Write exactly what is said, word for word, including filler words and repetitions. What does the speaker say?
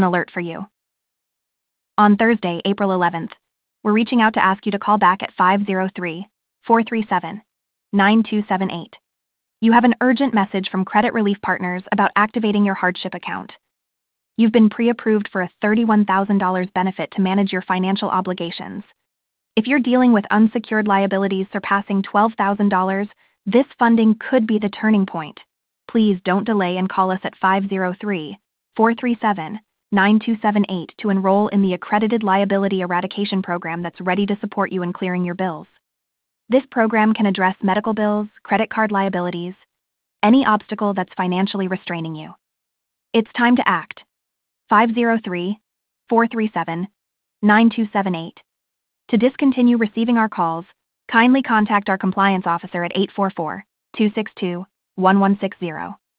alert for you. On Thursday, April eleventh, we're reaching out to ask you to call back at five zero three, four three seven, nine two seven eight. You have an urgent message from Credit Relief Partners about activating your hardship account. You've been pre-approved for a thirty-one thousand dollars benefit to manage your financial obligations. If you're dealing with unsecured liabilities surpassing twelve thousand dollars, this funding could be the turning point. Please don't delay and call us at five zero three, four three seven, nine two seven eight to enroll in the Accredited Liability Eradication Program that's ready to support you in clearing your bills. This program can address medical bills, credit card liabilities, any obstacle that's financially restraining you. It's time to act. five zero three, four three seven, nine two seven eight. To discontinue receiving our calls, kindly contact our compliance officer at eight four four, two six two, one one six zero.